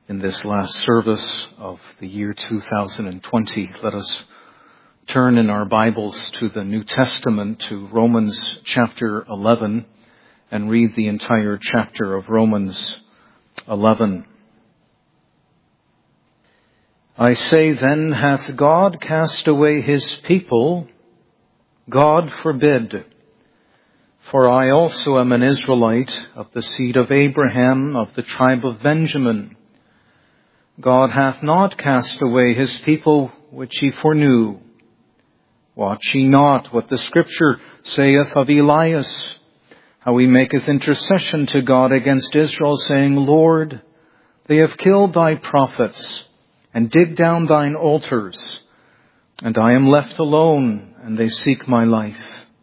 in this last service of the year 2020. Let us turn in our Bibles to the New Testament, to Romans chapter 11, and read the entire chapter of Romans 11. I say then, hath God cast away his people? God forbid. For I also am an Israelite, of the seed of Abraham, of the tribe of Benjamin. God hath not cast away his people which he foreknew. Watch ye not what the Scripture saith of Elias, how he maketh intercession to God against Israel, saying, Lord, they have killed thy prophets, and digged down thine altars, and I am left alone, and they seek my life.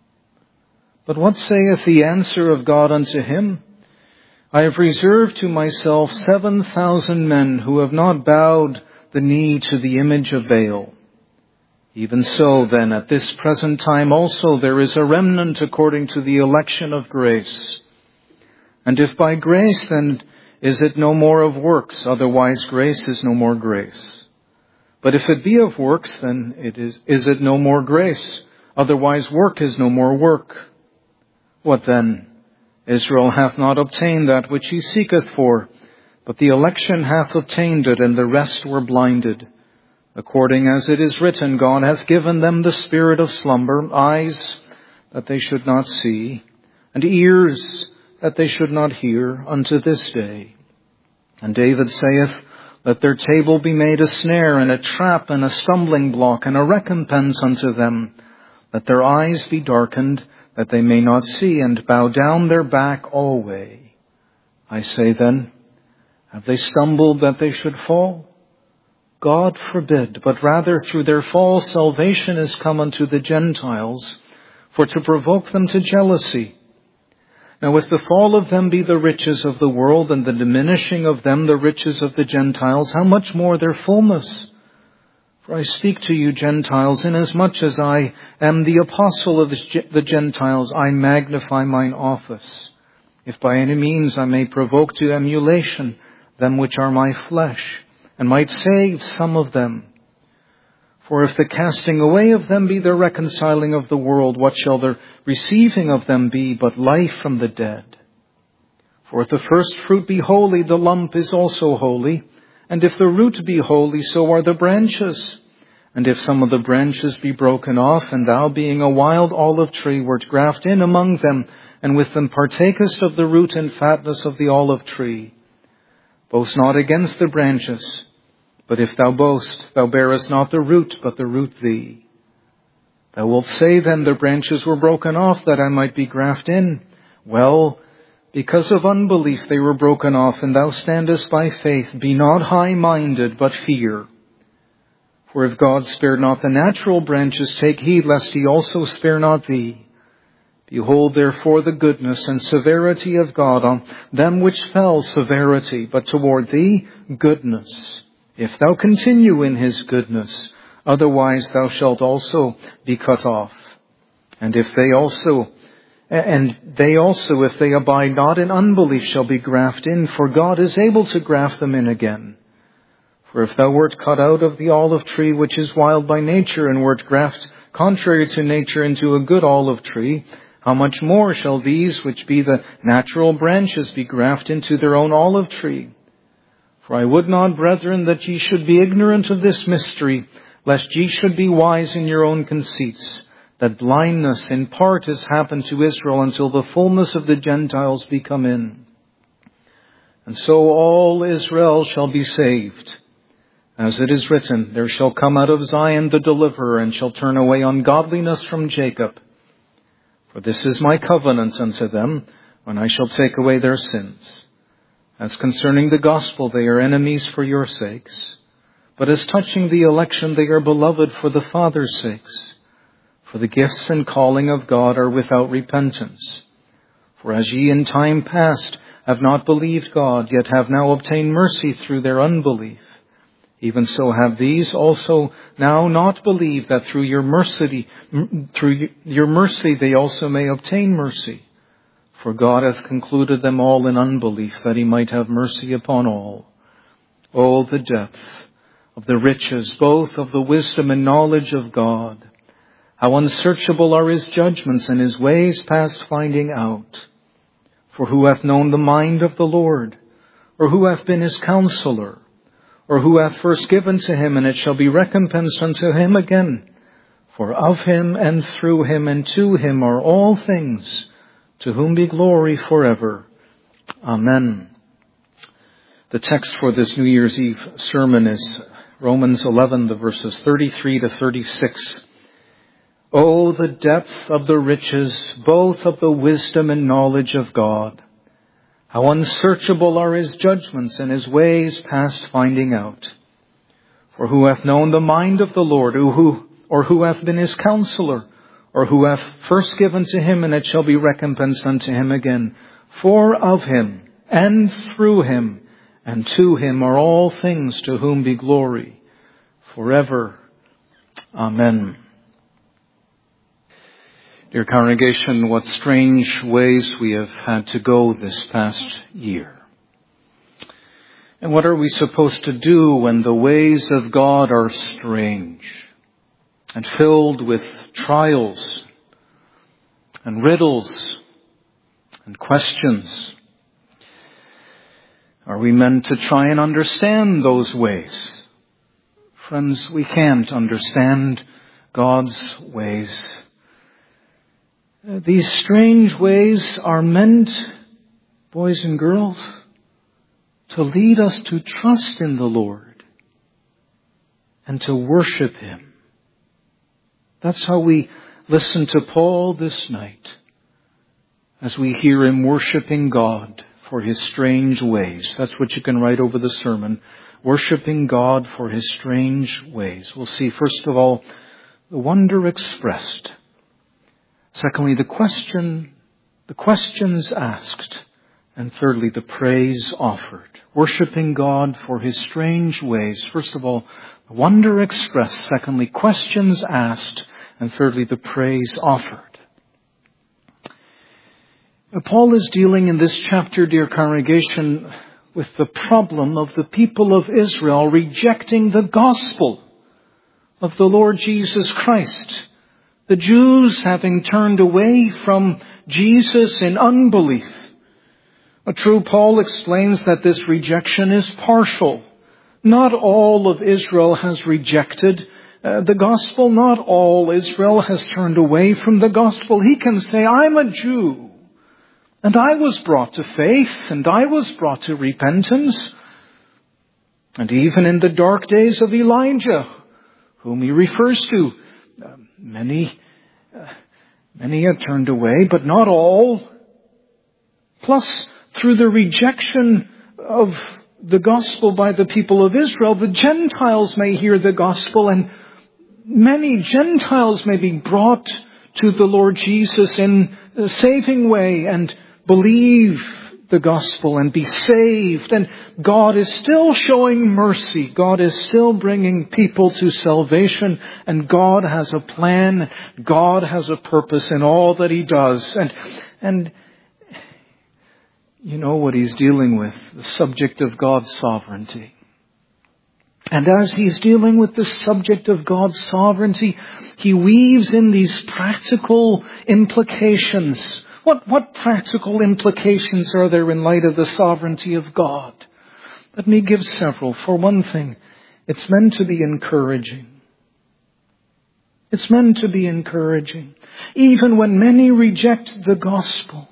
But what saith the answer of God unto him? I have reserved to myself 7,000 men who have not bowed the knee to the image of Baal. Even so, then, at this present time also there is a remnant according to the election of grace. And if by grace, then is it no more of works, otherwise grace is no more grace. But if it be of works, then is it no more grace, otherwise work is no more work. What then? Israel hath not obtained that which he seeketh for, but the election hath obtained it, and the rest were blinded. According as it is written, God hath given them the spirit of slumber, eyes that they should not see, and ears that they should not hear, unto this day. And David saith, let their table be made a snare, and a trap, and a stumbling block, and a recompense unto them. Let their eyes be darkened, that they may not see, and bow down their back alway. I say then, have they stumbled that they should fall? God forbid, but rather through their fall salvation is come unto the Gentiles, for to provoke them to jealousy. Now if the fall of them be the riches of the world, and the diminishing of them the riches of the Gentiles, how much more their fullness? For I speak to you, Gentiles, inasmuch as I am the apostle of the Gentiles, I magnify mine office, if by any means I may provoke to emulation them which are my flesh, and might save some of them. For if the casting away of them be the reconciling of the world, what shall the receiving of them be but life from the dead? For if the first fruit be holy, the lump is also holy. And if the root be holy, so are the branches. And if some of the branches be broken off, and thou being a wild olive tree wert grafted in among them, and with them partakest of the root and fatness of the olive tree, boast not against the branches. But if thou boast, thou bearest not the root, but the root thee. Thou wilt say then, the branches were broken off, that I might be grafted in. Well, because of unbelief they were broken off, and thou standest by faith. Be not high-minded, but fear. For if God spared not the natural branches, take heed lest he also spare not thee. Behold therefore the goodness and severity of God on them which fell, severity, but toward thee goodness, if thou continue in his goodness. Otherwise thou shalt also be cut off. And they also, if they abide not in unbelief, shall be grafted in, for God is able to graft them in again. For if thou wert cut out of the olive tree, which is wild by nature, and wert grafted contrary to nature into a good olive tree, how much more shall these, which be the natural branches, be grafted into their own olive tree? For I would not, brethren, that ye should be ignorant of this mystery, lest ye should be wise in your own conceits, that blindness in part has happened to Israel until the fullness of the Gentiles be come in. And so all Israel shall be saved. As it is written, there shall come out of Zion the deliverer, and shall turn away ungodliness from Jacob. For this is my covenant unto them, when I shall take away their sins. As concerning the gospel, they are enemies for your sakes. But as touching the election, they are beloved for the Father's sakes. For the gifts and calling of God are without repentance. For as ye in time past have not believed God, yet have now obtained mercy through their unbelief, even so have these also now not believed, that through your mercy they also may obtain mercy. For God hath concluded them all in unbelief, that he might have mercy upon all. Oh, the depth of the riches, both of the wisdom and knowledge of God. How unsearchable are His judgments and His ways past finding out. For who hath known the mind of the Lord? Or who hath been His counselor? Or who hath first given to Him, and it shall be recompensed unto Him again? For of Him, and through Him, and to Him are all things, to whom be glory forever. Amen. The text for this New Year's Eve sermon is Romans 11, the verses 33 to 36. Oh, the depth of the riches, both of the wisdom and knowledge of God. How unsearchable are His judgments and His ways past finding out. For who hath known the mind of the Lord, or who hath been His counselor, or who hath first given to Him, and it shall be recompensed unto Him again? For of Him, and through Him, and to Him are all things, to whom be glory forever. Amen. Dear congregation, what strange ways we have had to go this past year. And what are we supposed to do when the ways of God are strange and filled with trials and riddles and questions? Are we meant to try and understand those ways? Friends, we can't understand God's ways. These strange ways are meant, boys and girls, to lead us to trust in the Lord and to worship Him. That's how we listen to Paul this night, as we hear him worshiping God for His strange ways. That's what you can write over the sermon. Worshiping God for His strange ways. We'll see, first of all, the wonder expressed. Secondly, the questions asked. And thirdly, the praise offered. Worshiping God for His strange ways. First of all, the wonder expressed. Secondly, questions asked. And thirdly, the praise offered. Paul is dealing in this chapter, dear congregation, with the problem of the people of Israel rejecting the gospel of the Lord Jesus Christ. The Jews having turned away from Jesus in unbelief. True, Paul explains that this rejection is partial. Not all of Israel has rejected the gospel. Not all Israel has turned away from the gospel. He can say, I'm a Jew. And I was brought to faith, and I was brought to repentance. And even in the dark days of Elijah, whom he refers to, many had turned away, but not all. Plus, through the rejection of the gospel by the people of Israel, the Gentiles may hear the gospel, and many Gentiles may be brought to the Lord Jesus in a saving way and believe the gospel and be saved. And God is still showing mercy. God is still bringing people to salvation. And God has a plan. God has a purpose in all that He does. And you know what He's dealing with, the subject of God's sovereignty. And as He's dealing with the subject of God's sovereignty, He weaves in these practical implications. What practical implications are there in light of the sovereignty of God? Let me give several. For one thing, it's meant to be encouraging. It's meant to be encouraging. Even when many reject the gospel,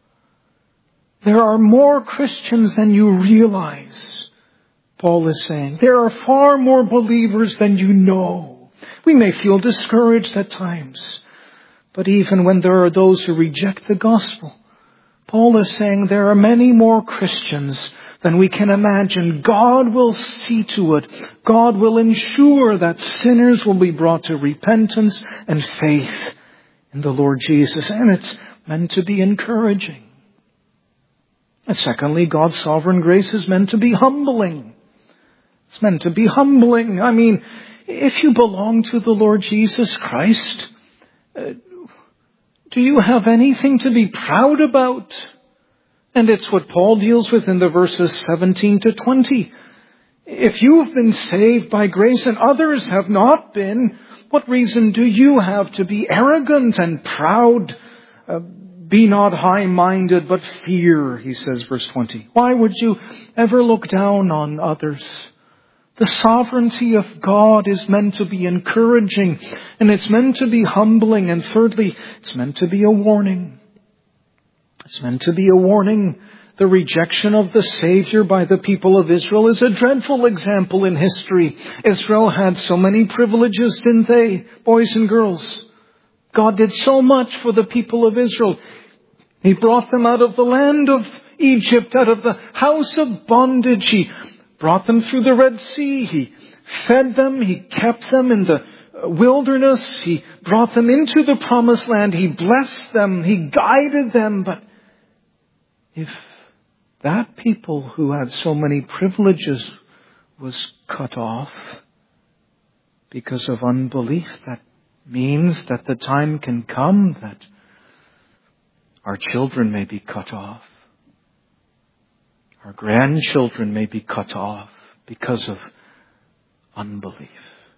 there are more Christians than you realize, Paul is saying. There are far more believers than you know. We may feel discouraged at times. But even when there are those who reject the gospel, Paul is saying there are many more Christians than we can imagine. God will see to it. God will ensure that sinners will be brought to repentance and faith in the Lord Jesus. And it's meant to be encouraging. And secondly, God's sovereign grace is meant to be humbling. It's meant to be humbling. I mean, if you belong to the Lord Jesus Christ, do you have anything to be proud about? And it's what Paul deals with in the verses 17 to 20. If you've been saved by grace and others have not been, what reason do you have to be arrogant and proud? Be not high-minded, but fear, he says, verse 20. Why would you ever look down on others? The sovereignty of God is meant to be encouraging, and it's meant to be humbling, and thirdly, it's meant to be a warning. It's meant to be a warning. The rejection of the Savior by the people of Israel is a dreadful example in history. Israel had so many privileges, didn't they, boys and girls? God did so much for the people of Israel. He brought them out of the land of Egypt, out of the house of bondage. He brought them through the Red Sea. He fed them. He kept them in the wilderness. He brought them into the promised land. He blessed them. He guided them. But if that people who had so many privileges was cut off because of unbelief, that means that the time can come that our children may be cut off. Our grandchildren may be cut off because of unbelief.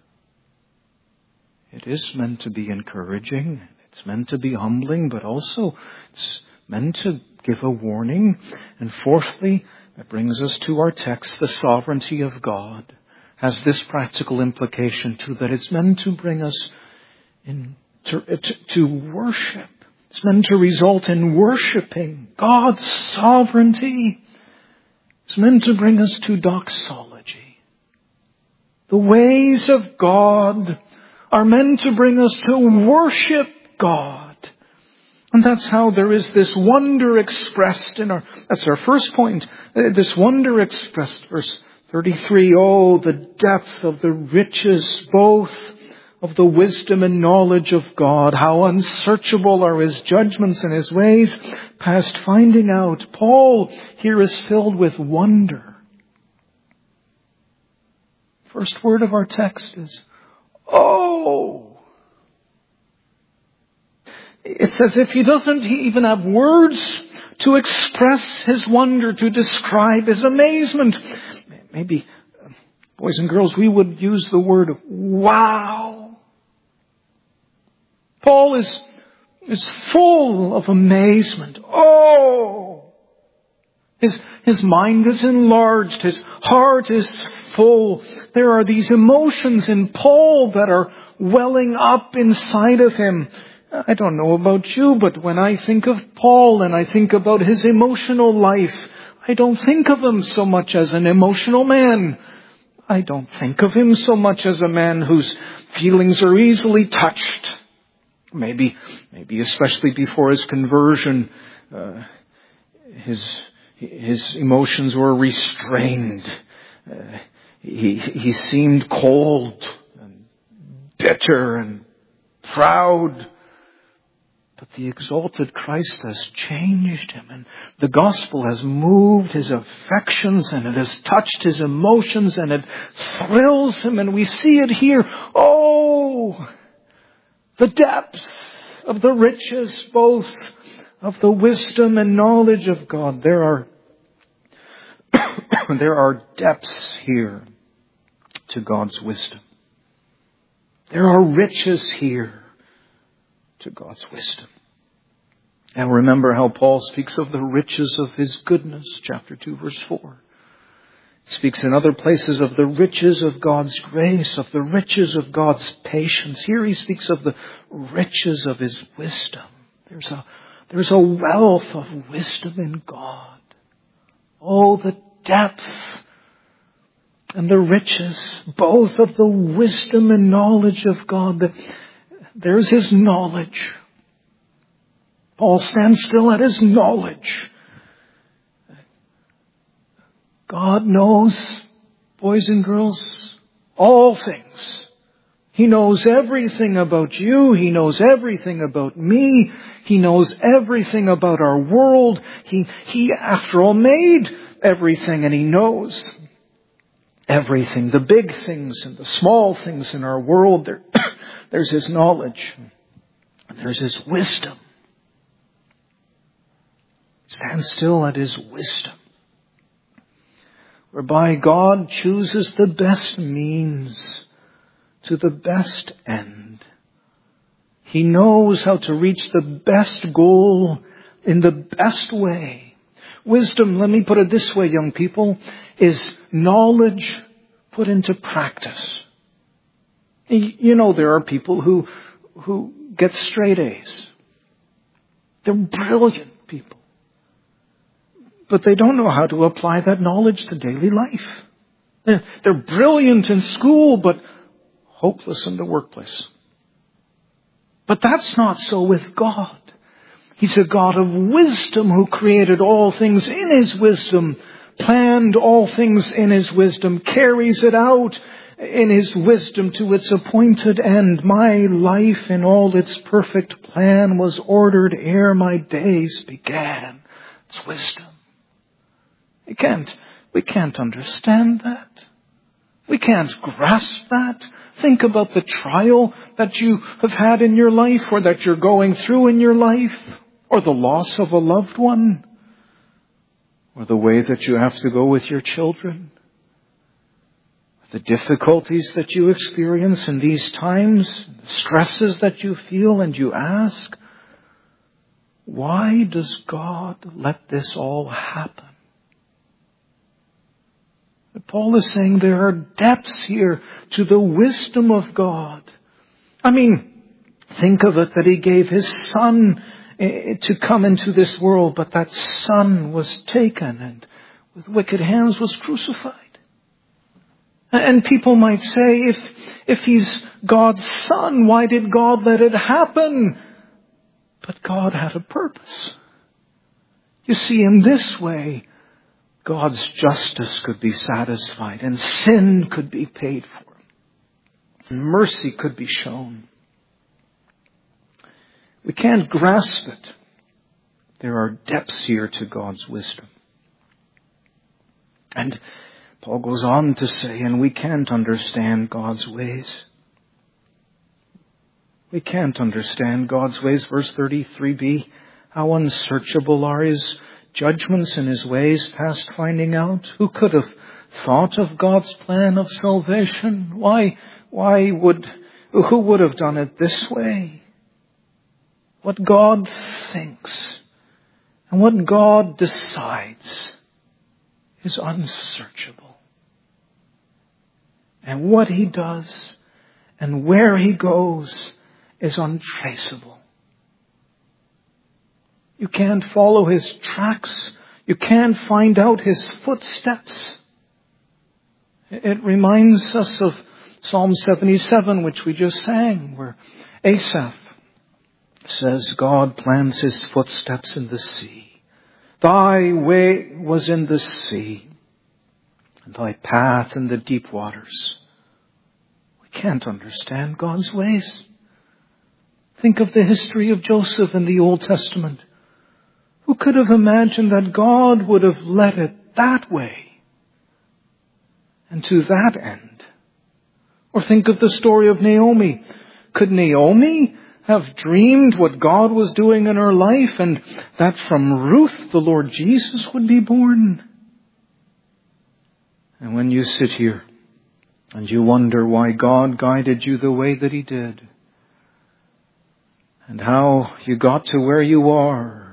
It is meant to be encouraging. It's meant to be humbling, but also it's meant to give a warning. And fourthly, that brings us to our text, the sovereignty of God has this practical implication too, that it's meant to bring us to worship. It's meant to result in worshiping God's sovereignty. It's meant to bring us to doxology. The ways of God are meant to bring us to worship God. And that's how there is this wonder expressed that's our first point, this wonder expressed, verse 33. Oh, the depth of the riches, both of the wisdom and knowledge of God. How unsearchable are His judgments and His ways, past finding out. Paul here is filled with wonder. First word of our text is, oh! It's as if he doesn't even have words to express his wonder, to describe his amazement. Maybe, boys and girls, we would use the word of wow. Paul is full of amazement. Oh! His mind is enlarged. His heart is full. There are these emotions in Paul that are welling up inside of him. I don't know about you, but when I think of Paul and I think about his emotional life, I don't think of him so much as an emotional man. I don't think of him so much as a man whose feelings are easily touched. Maybe especially before his conversion, his emotions were restrained. He seemed cold and bitter and proud. But the exalted Christ has changed him, and the gospel has moved his affections, and it has touched his emotions, and it thrills him, and we see it here. Oh! The depths of the riches, both of the wisdom and knowledge of God. There are depths here to God's wisdom. There are riches here to God's wisdom. And remember how Paul speaks of the riches of His goodness, chapter 2, verse 4. He speaks in other places of the riches of God's grace, of the riches of God's patience. Here he speaks of the riches of His wisdom. There's a wealth of wisdom in God. Oh, the depth and the riches, both of the wisdom and knowledge of God. There's His knowledge. Paul stands still at His knowledge. God knows, boys and girls, all things. He knows everything about you. He knows everything about me. He knows everything about our world. He after all, made everything, and He knows everything. The big things and the small things in our world, there's His knowledge. And there's His wisdom. Stand still at His wisdom. whereby God chooses the best means to the best end. He knows how to reach the best goal in the best way. Wisdom, let me put it this way, young people, is knowledge put into practice. You know, there are people who get straight A's. They're brilliant people. But they don't know how to apply that knowledge to daily life. They're brilliant in school, but hopeless in the workplace. But that's not so with God. He's a God of wisdom who created all things in His wisdom, planned all things in His wisdom, carries it out in His wisdom to its appointed end. My life in all its perfect plan was ordered ere my days began. It's wisdom. We can't understand that. We can't grasp that. Think about the trial that you have had in your life, or that you're going through in your life, or the loss of a loved one, or the way that you have to go with your children, the difficulties that you experience in these times, the stresses that you feel, and you ask, why does God let this all happen? Paul is saying there are depths here to the wisdom of God. I mean, think of it that He gave His Son to come into this world, but that Son was taken and with wicked hands was crucified. And people might say, if He's God's Son, why did God let it happen? But God had a purpose. You see, in this way, God's justice could be satisfied, and sin could be paid for, and mercy could be shown. We can't grasp it. There are depths here to God's wisdom. And Paul goes on to say, and we can't understand God's ways. We can't understand God's ways. Verse 33b, how unsearchable are His judgments and His ways past finding out. Who could have thought of God's plan of salvation? Who would have done it this way? What God thinks and what God decides is unsearchable. And what He does and where He goes is untraceable. You can't follow His tracks. You can't find out His footsteps. It reminds us of Psalm 77, which we just sang, where Asaph says, God plans His footsteps in the sea. Thy way was in the sea, and Thy path in the deep waters. We can't understand God's ways. Think of the history of Joseph in the Old Testament. Who could have imagined that God would have let it that way and to that end? Or think of the story of Naomi. Could Naomi have dreamed what God was doing in her life, and that from Ruth the Lord Jesus would be born? And when you sit here and you wonder why God guided you the way that He did, and how you got to where you are,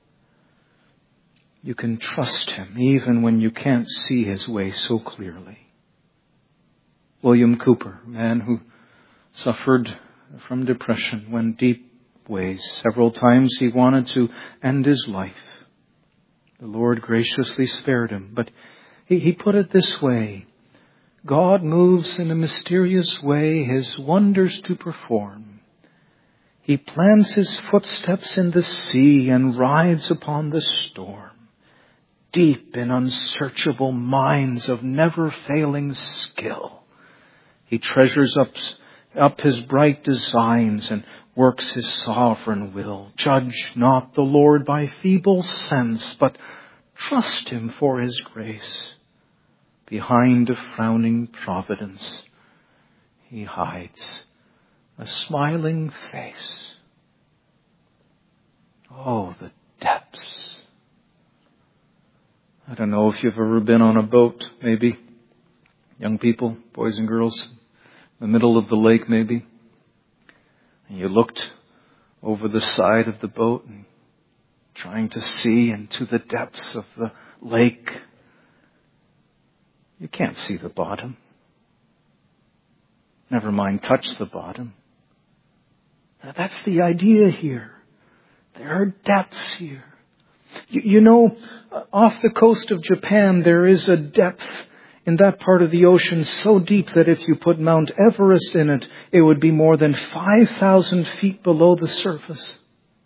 you can trust Him even when you can't see His way so clearly. William Cooper, a man who suffered from depression, went deep ways. Several times he wanted to end his life. The Lord graciously spared him. But he put it this way: God moves in a mysterious way His wonders to perform. He plants His footsteps in the sea and rides upon the storm. Deep in unsearchable minds of never-failing skill, He treasures up His bright designs and works His sovereign will. Judge not the Lord by feeble sense, but trust Him for His grace. Behind a frowning providence, He hides a smiling face. Oh, the depths I don't know if you've ever been on a boat, maybe. Young people, boys and girls, in the middle of the lake maybe. And you looked over the side of the boat and trying to see into the depths of the lake. You can't see the bottom. Never mind touch the bottom. That's the idea here. There are depths here. You know, off the coast of Japan, there is a depth in that part of the ocean so deep that if you put Mount Everest in it, it would be more than 5,000 feet below the surface.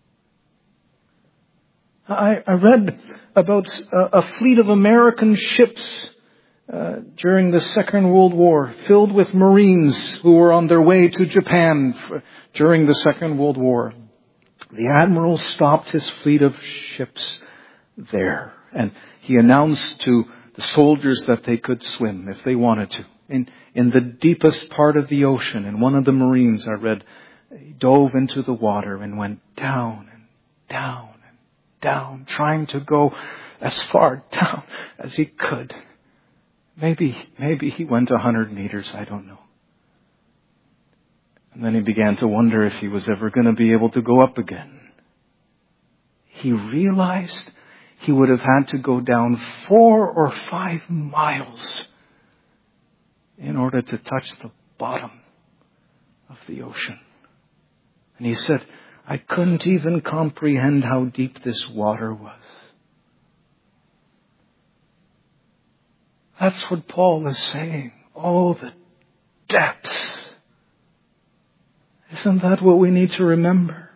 I read about a fleet of American ships during the Second World War, filled with Marines who were on their way to Japan during the Second World War. The Admiral stopped his fleet of ships there, and he announced to the soldiers that they could swim if they wanted to. In the deepest part of the ocean, and one of the Marines, I read, he dove into the water and went down and down and down, trying to go as far down as he could. Maybe he went 100 meters, I don't know. And then he began to wonder if he was ever going to be able to go up again. He realized he would have had to go down 4 or 5 miles in order to touch the bottom of the ocean. And he said, I couldn't even comprehend how deep this water was. That's what Paul is saying. Oh, the depths. Isn't that what we need to remember?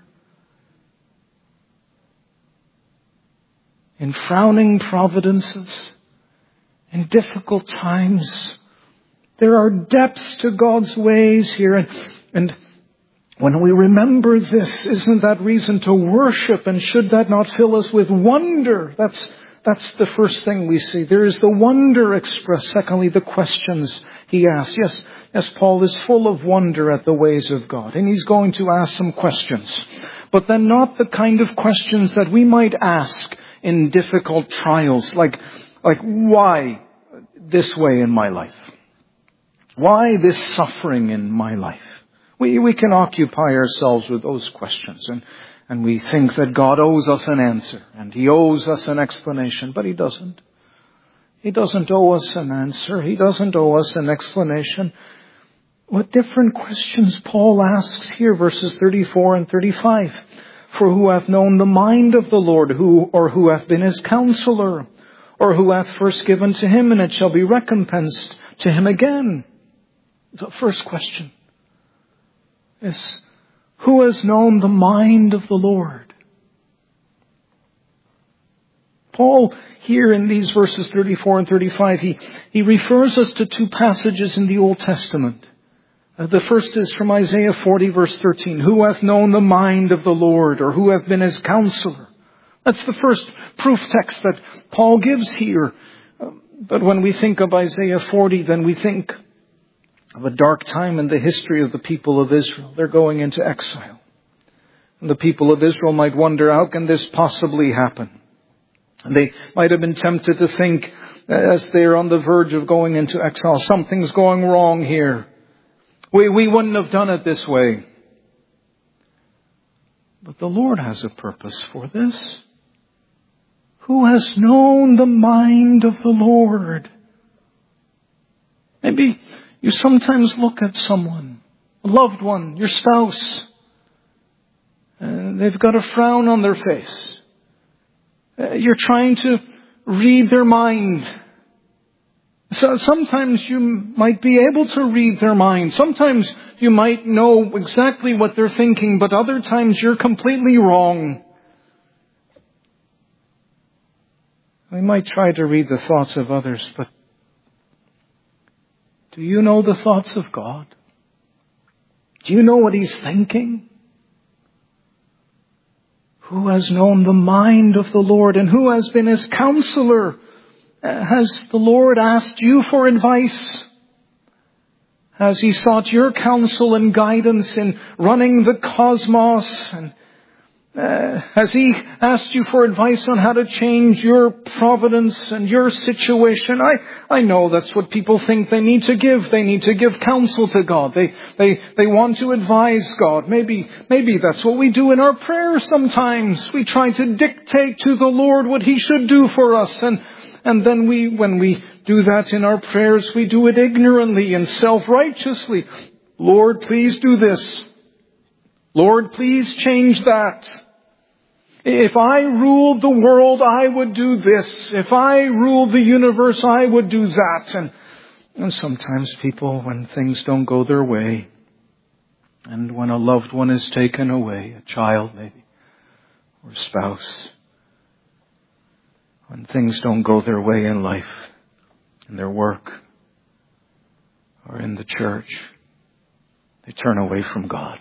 In frowning providences, in difficult times, there are depths to God's ways here. And when we remember this, isn't that reason to worship? And should that not fill us with wonder? That's the first thing we see. There is the wonder expressed. Secondly, the questions he asks. Yes, Paul is full of wonder at the ways of God. And he's going to ask some questions. But then not the kind of questions that we might ask in difficult trials. Like why this way in my life? Why this suffering in my life? We can occupy ourselves with those questions. And we think that God owes us an answer and He owes us an explanation, but He doesn't. He doesn't owe us an answer. He doesn't owe us an explanation. What different questions Paul asks here, verses 34 and 35. For who hath known the mind of the Lord, who hath been His counselor, or who hath first given to Him, and it shall be recompensed to him again? The first question is, who has known the mind of the Lord? Paul, here in these verses 34 and 35, he refers us to 2 passages in the Old Testament. The first is from Isaiah 40, verse 13. Who hath known the mind of the Lord, or who hath been His counselor? That's the first proof text that Paul gives here. But when we think of Isaiah 40, then we think of a dark time in the history of the people of Israel. They're going into exile. And the people of Israel might wonder, how can this possibly happen? And they might have been tempted to think, as they're on the verge of going into exile, something's going wrong here. We wouldn't have done it this way. But the Lord has a purpose for this. Who has known the mind of the Lord? Maybe you sometimes look at someone, a loved one, your spouse, and they've got a frown on their face. You're trying to read their mind. So sometimes you might be able to read their mind. Sometimes you might know exactly what they're thinking, but other times you're completely wrong. We might try to read the thoughts of others, but do you know the thoughts of God? Do you know what He's thinking? Who has known the mind of the Lord, and who has been His counselor? Has the Lord asked you for advice? Has He sought your counsel and guidance in running the cosmos? And Has He asked you for advice on how to change your providence and your situation? I know that's what people think they need to give. They need to give counsel to God. They want to advise God. Maybe that's what we do in our prayers sometimes. We try to dictate to the Lord what He should do for us. And then when we do that in our prayers, we do it ignorantly and self-righteously. Lord, please do this. Lord, please change that. If I ruled the world, I would do this. If I ruled the universe, I would do that. And sometimes people, when things don't go their way, and when a loved one is taken away, a child maybe, or a spouse, when things don't go their way in life, in their work, or in the church, they turn away from God.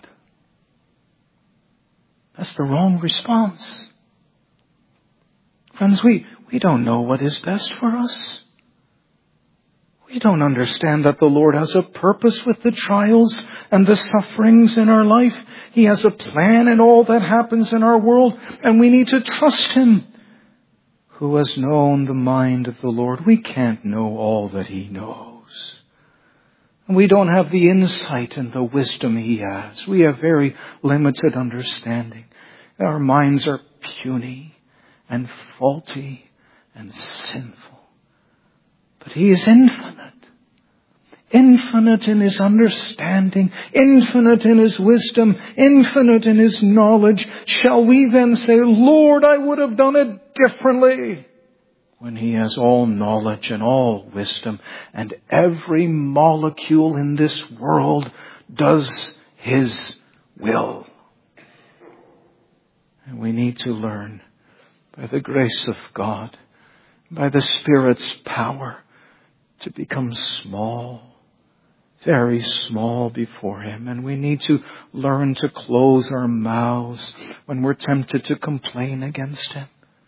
That's the wrong response. Friends, we don't know what is best for us. We don't understand that the Lord has a purpose with the trials and the sufferings in our life. He has a plan in all that happens in our world, and we need to trust Him. Who has known the mind of the Lord? We can't know all that He knows. And we don't have the insight and the wisdom He has. We have very limited understanding. Our minds are puny and faulty and sinful. But He is infinite. Infinite in His understanding, infinite in His wisdom, infinite in His knowledge. Shall we then say, Lord, I would have done it differently? When He has all knowledge and all wisdom, and every molecule in this world does His will. And we need to learn by the grace of God, by the Spirit's power, to become small, very small before Him. And we need to learn to close our mouths when we're tempted to complain against Him.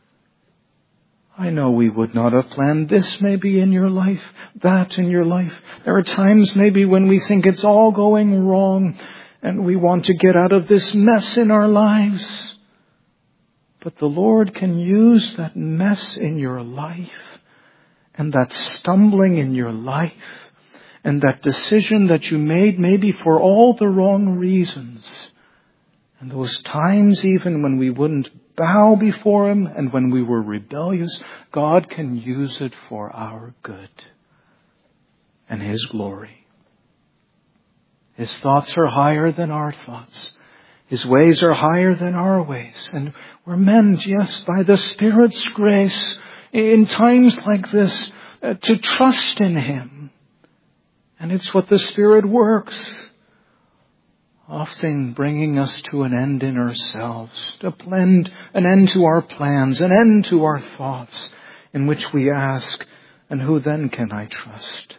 I know we would not have planned this maybe in your life, that in your life. There are times maybe when we think it's all going wrong and we want to get out of this mess in our lives. But the Lord can use that mess in your life and that stumbling in your life and that decision that you made maybe for all the wrong reasons. And those times even when we wouldn't bow before Him and when we were rebellious, God can use it for our good and His glory. His thoughts are higher than our thoughts. His ways are higher than our ways. And we're meant, yes, by the Spirit's grace in times like this to trust in Him. And it's what the Spirit works, often bringing us to an end in ourselves, to blend an end to our plans, an end to our thoughts, in which we ask, and who then can I trust?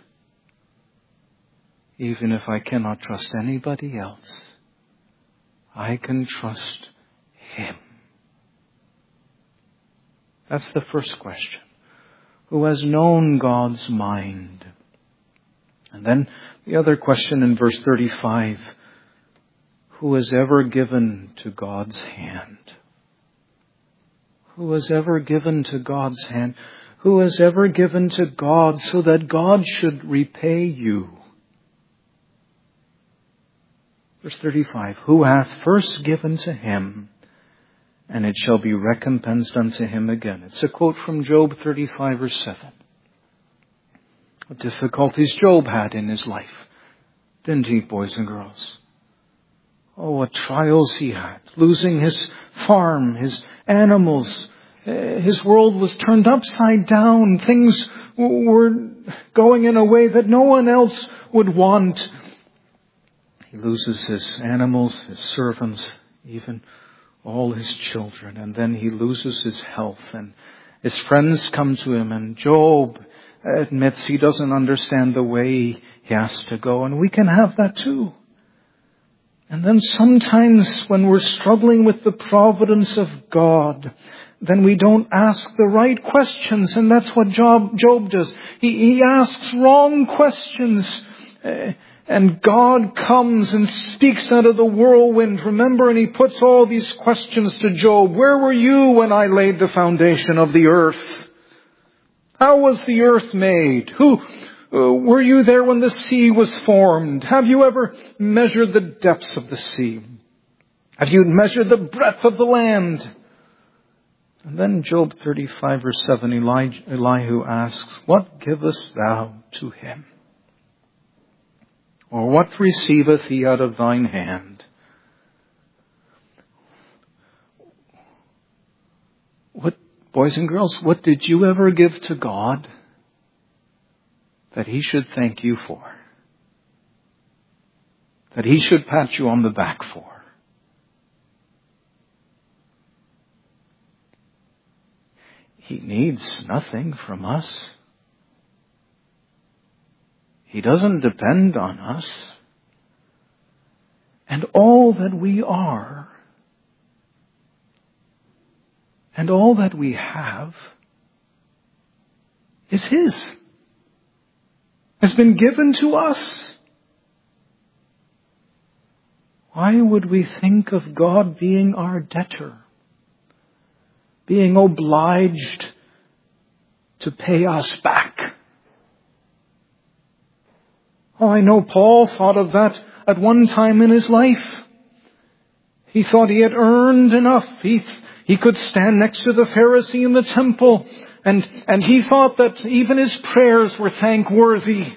Even if I cannot trust anybody else, I can trust Him. That's the first question. Who has known God's mind? And then the other question in verse 35, who has ever given to God's hand? Who has ever given to God's hand? Who has ever given to God so that God should repay you? Verse 35, who hath first given to Him, and it shall be recompensed unto him again. It's a quote from Job 35 verse 7. What difficulties Job had in his life, didn't he, boys and girls? Oh, what trials he had. Losing his farm, his animals. His world was turned upside down. Things were going in a way that no one else would want. He loses his animals, his servants, even all his children. And then he loses his health. And his friends come to him. And Job admits he doesn't understand the way he has to go. And we can have that too. And then sometimes when we're struggling with the providence of God, then we don't ask the right questions. And that's what Job does. He asks wrong questions. And God comes and speaks out of the whirlwind, remember, and He puts all these questions to Job. Where were you when I laid the foundation of the earth? How was the earth made? Were you there when the sea was formed? Have you ever measured the depths of the sea? Have you measured the breadth of the land? And then Job 35 verse 7, Elihu asks, what givest thou to him? Or what receiveth he out of thine hand? What, boys and girls, what did you ever give to God that He should thank you for? That He should pat you on the back for? He needs nothing from us. He doesn't depend on us. And all that we are and all that we have is His. Has been given to us. Why would we think of God being our debtor? Being obliged to pay us back? Oh, I know Paul thought of that at one time in his life. He thought he had earned enough. He could stand next to the Pharisee in the temple, and he thought that even his prayers were thankworthy.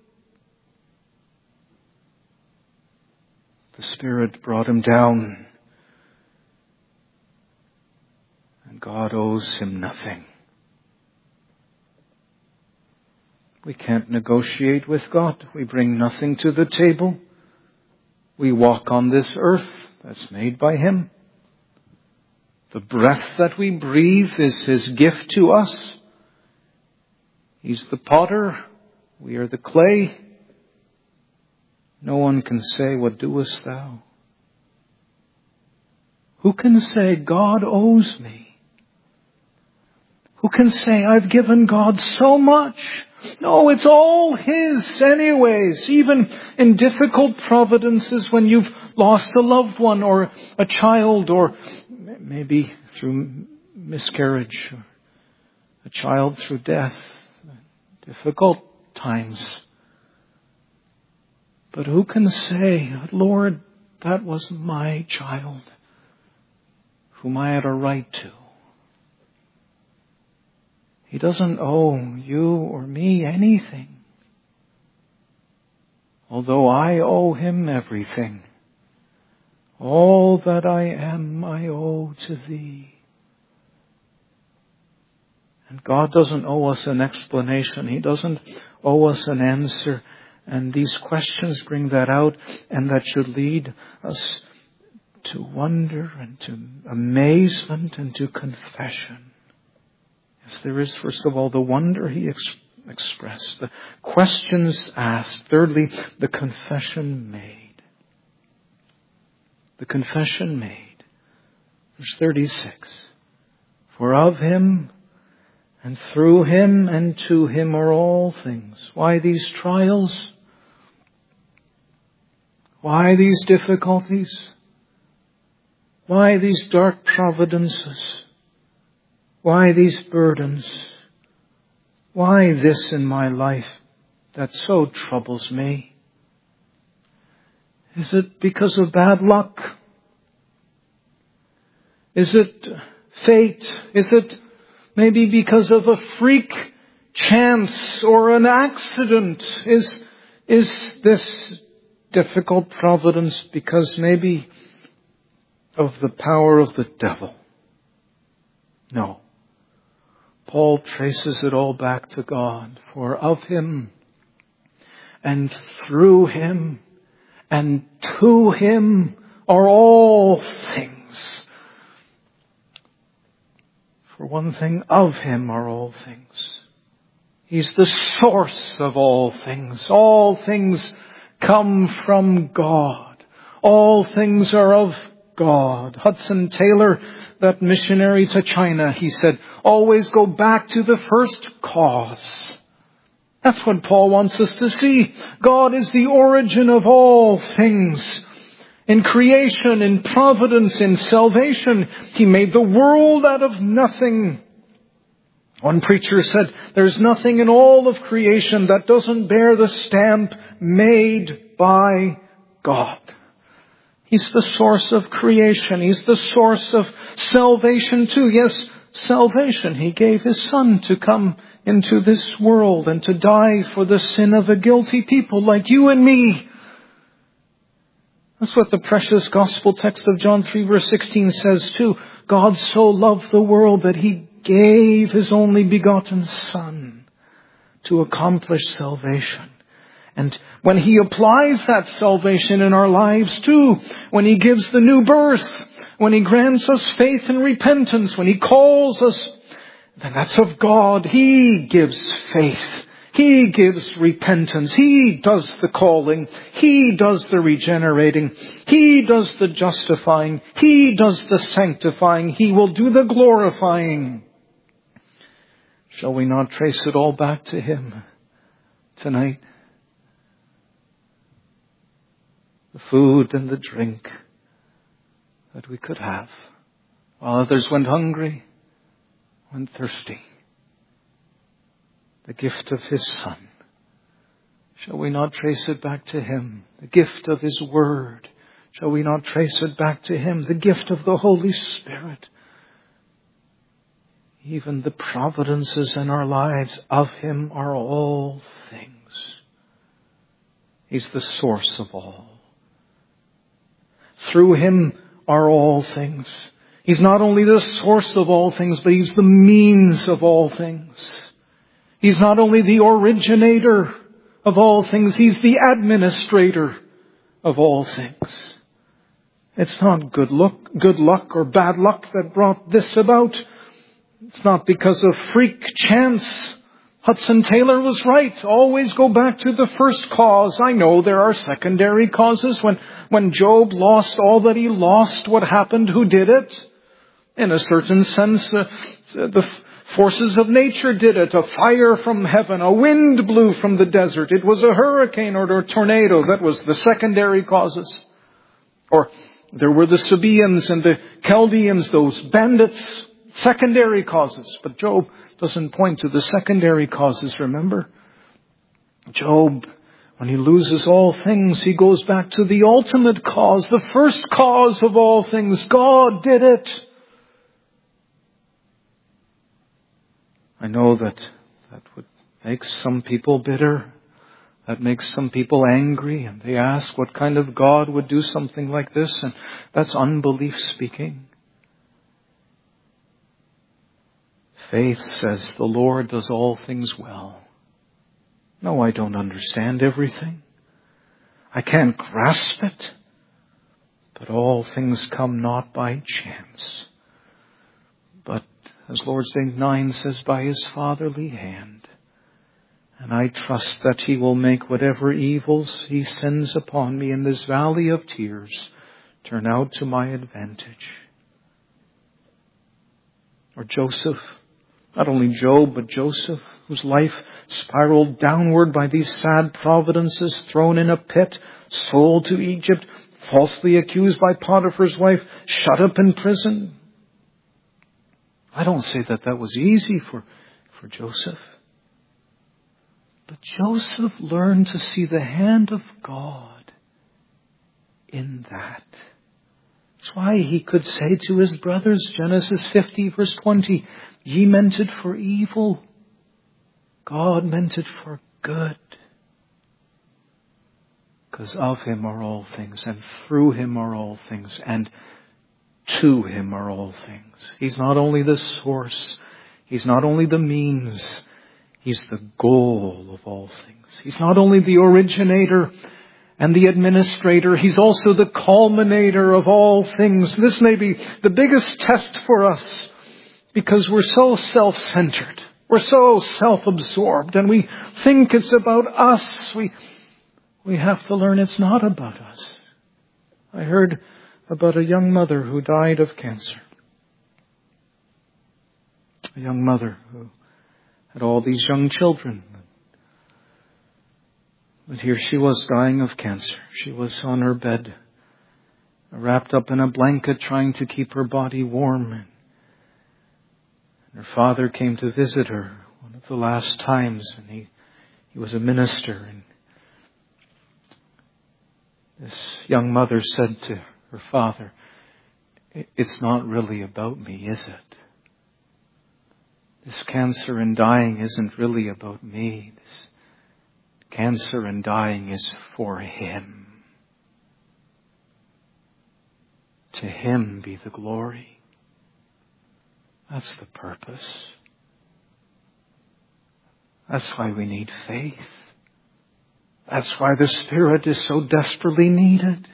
The Spirit brought him down, and God owes him nothing. We can't negotiate with God. We bring nothing to the table. We walk on this earth that's made by Him. The breath that we breathe is His gift to us. He's the potter. We are the clay. No one can say, what doest thou? Who can say, God owes me? Who can say, I've given God so much? No, it's all His anyways. Even in difficult providences when you've lost a loved one or a child, or maybe through miscarriage, or a child through death. Difficult times. But who can say, Lord, that was my child, whom I had a right to? He doesn't owe you or me anything, although I owe Him everything. All that I am, I owe to Thee. And God doesn't owe us an explanation. He doesn't owe us an answer. And these questions bring that out, and that should lead us to wonder and to amazement and to confession. Yes, there is, first of all, the wonder He expressed, the questions asked. Thirdly, the confession made. The confession made. Verse 36. For of Him and through Him and to Him are all things. Why these trials? Why these difficulties? Why these dark providences? Why these burdens? Why this in my life that so troubles me? Is it because of bad luck? Is it fate? Is it maybe because of a freak chance or an accident? Is this difficult providence because maybe of the power of the devil? No. Paul traces it all back to God. For of Him and through Him and to Him are all things. For one thing, of Him are all things. He's the source of all things. All things come from God. All things are of God. Hudson Taylor, that missionary to China, he said, always go back to the first cause. That's what Paul wants us to see. God is the origin of all things. In creation, in providence, in salvation, He made the world out of nothing. One preacher said, there's nothing in all of creation that doesn't bear the stamp made by God. He's the source of creation. He's the source of salvation too. Yes, salvation. He gave His Son to come into this world and to die for the sin of a guilty people like you and me. That's what the precious gospel text of John 3 verse 16 says too. God so loved the world that He gave His only begotten Son to accomplish salvation. And when He applies that salvation in our lives too, when He gives the new birth, when He grants us faith and repentance, when He calls us, then that's of God. He gives faith. He gives repentance. He does the calling. He does the regenerating. He does the justifying. He does the sanctifying. He will do the glorifying. Shall we not trace it all back to Him tonight? The food and the drink that we could have, while others went hungry, went thirsty. The gift of His Son. Shall we not trace it back to Him? The gift of His Word. Shall we not trace it back to Him? The gift of the Holy Spirit. Even the providences in our lives, of Him are all things. He's the source of all. Through Him are all things. He's not only the source of all things, but He's the means of all things. He's not only the originator of all things, He's the administrator of all things. It's not good luck or bad luck that brought this about. It's not because of freak chance. Hudson Taylor was right. Always go back to the first cause. I know there are secondary causes. When Job lost all that he lost, what happened? Who did it? In a certain sense, the forces of nature did it. A fire from heaven, a wind blew from the desert. It was a hurricane or a tornado. That was the secondary causes. Or there were the Sabaeans and the Chaldeans, those bandits, secondary causes. But Job doesn't point to the secondary causes, remember? Job, when he loses all things, he goes back to the ultimate cause, the first cause of all things. God did it. I know that would make some people bitter. That makes some people angry. And they ask what kind of God would do something like this. And that's unbelief speaking. Faith says the Lord does all things well. No, I don't understand everything. I can't grasp it. But all things come not by chance, but, as Lord's Day 9 says, by His fatherly hand. And I trust that He will make whatever evils He sends upon me in this valley of tears turn out to my advantage. Or Joseph, not only Job, but Joseph, whose life spiraled downward by these sad providences, thrown in a pit, sold to Egypt, falsely accused by Potiphar's wife, shut up in prison. I don't say that was easy for Joseph. But Joseph learned to see the hand of God in that. That's why he could say to his brothers, Genesis 50 verse 20, ye meant it for evil. God meant it for good. Because of Him are all things, and through Him are all things, and to Him are all things. He's not only the source, He's not only the means, He's the goal of all things. He's not only the originator and the administrator, He's also the culminator of all things. This may be the biggest test for us, because we're so self-centered. We're so self-absorbed, and we think it's about us. We have to learn it's not about us. I heard about a young mother who died of cancer. A young mother who had all these young children. But here she was dying of cancer. She was on her bed, wrapped up in a blanket, trying to keep her body warm. And her father came to visit her one of the last times, and he was a minister. And this young mother said to her father, "It's not really about me, is it? This cancer and dying isn't really about me. This cancer and dying is for Him. To Him be the glory." That's the purpose. That's why we need faith. That's why the Spirit is so desperately needed.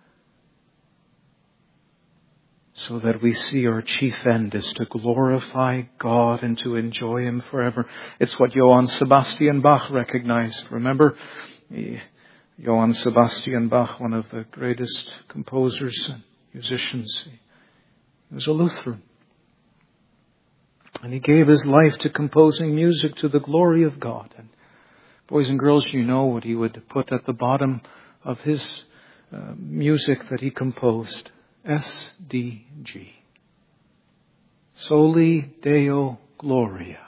So that we see our chief end is to glorify God and to enjoy Him forever. It's what Johann Sebastian Bach recognized. Remember, Johann Sebastian Bach, one of the greatest composers and musicians, he was a Lutheran. And he gave his life to composing music to the glory of God. And boys and girls, you know what he would put at the bottom of his music that he composed. SDG. Soli Deo Gloria.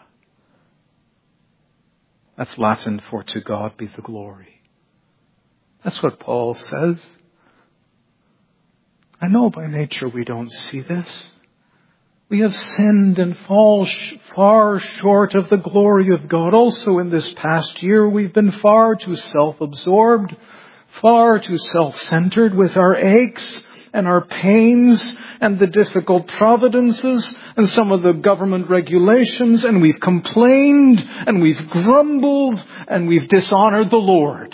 That's Latin for to God be the glory. That's what Paul says. I know by nature we don't see this. We have sinned and fall far short of the glory of God. Also in this past year, we've been far too self-absorbed, far too self-centered with our aches and our pains and the difficult providences and some of the government regulations, and we've complained and we've grumbled and we've dishonored the Lord.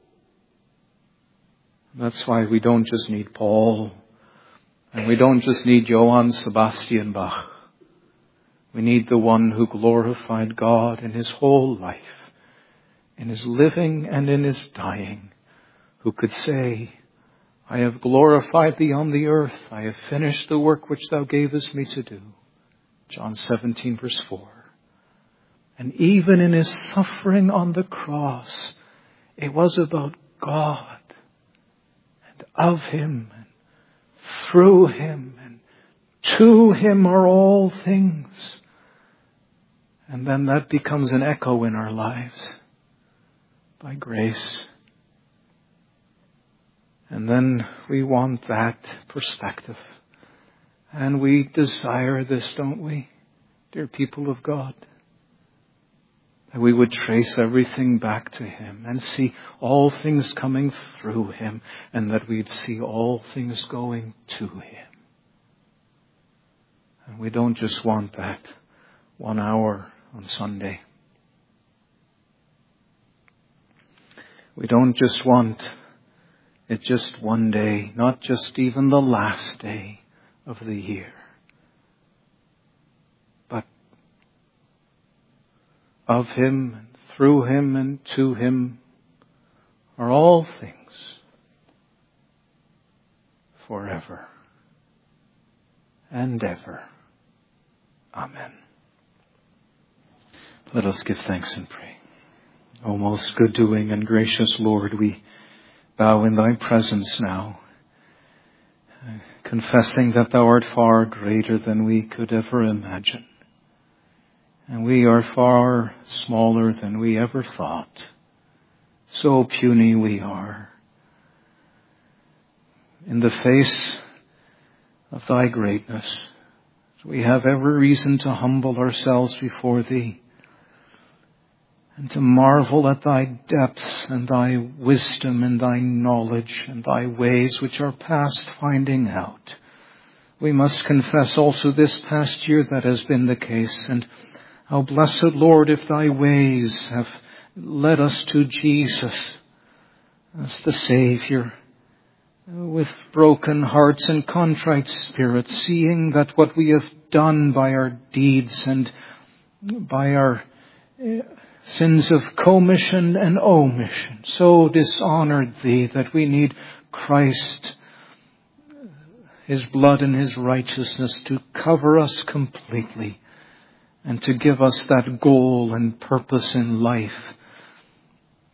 That's why we don't just need Paul. And we don't just need Johann Sebastian Bach. We need the one who glorified God in His whole life, in His living and in His dying, who could say, "I have glorified Thee on the earth. I have finished the work which Thou gavest me to do." John 17 verse 4. And even in His suffering on the cross, it was about God and of Him, through Him, and to Him are all things. And then that becomes an echo in our lives by grace. And then we want that perspective. And we desire this, don't we, dear people of God? That we would trace everything back to Him and see all things coming through Him, and that we'd see all things going to Him. And we don't just want that 1 hour on Sunday. We don't just want it just one day, not just even the last day of the year. But of Him, and through Him, and to Him are all things forever and ever. Amen. Let us give thanks and pray. O most good doing and gracious Lord, we bow in Thy presence now, confessing that Thou art far greater than we could ever imagine. And we are far smaller than we ever thought. So puny we are. In the face of Thy greatness, we have every reason to humble ourselves before Thee and to marvel at Thy depths and Thy wisdom and Thy knowledge and Thy ways which are past finding out. We must confess also this past year that has been the case. And how blessed, Lord, if Thy ways have led us to Jesus as the Savior, with broken hearts and contrite spirits, seeing that what we have done by our deeds and by our sins of commission and omission so dishonored Thee that we need Christ, His blood and His righteousness to cover us completely and to give us that goal and purpose in life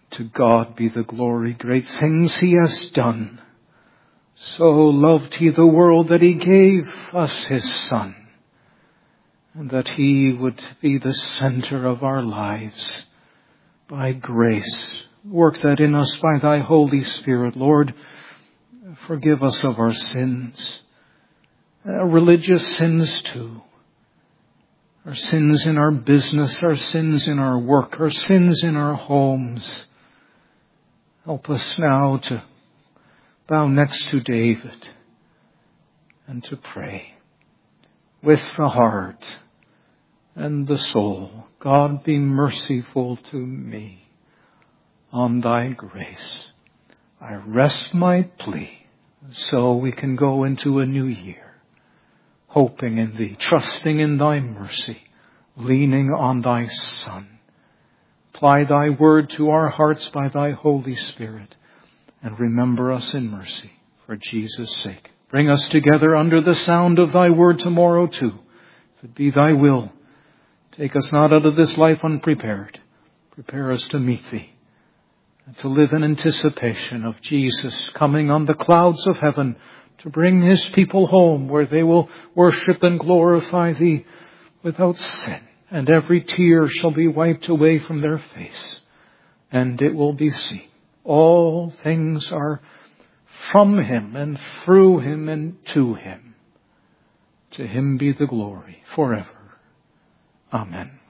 To God be the glory, great things he has done. So loved he the world that he gave us his Son, and that he would be the center of our lives. By grace, work that in us by thy Holy Spirit. Lord, forgive us of our sins, religious sins too. Our sins in our business, our sins in our work, our sins in our homes. Help us now to bow next to David and to pray with the heart and the soul. God, be merciful to me on thy grace. I rest my plea so we can go into a new year, hoping in thee, trusting in thy mercy, leaning on thy Son. Apply thy word to our hearts by thy Holy Spirit, and remember us in mercy for Jesus' sake. Bring us together under the sound of thy word tomorrow too. If it be thy will, take us not out of this life unprepared. Prepare us to meet thee and to live in anticipation of Jesus coming on the clouds of heaven to bring his people home, where they will worship and glorify thee without sin. And every tear shall be wiped away from their face. And it will be seen all things are from him and through him and to him. To him be the glory forever. Amen.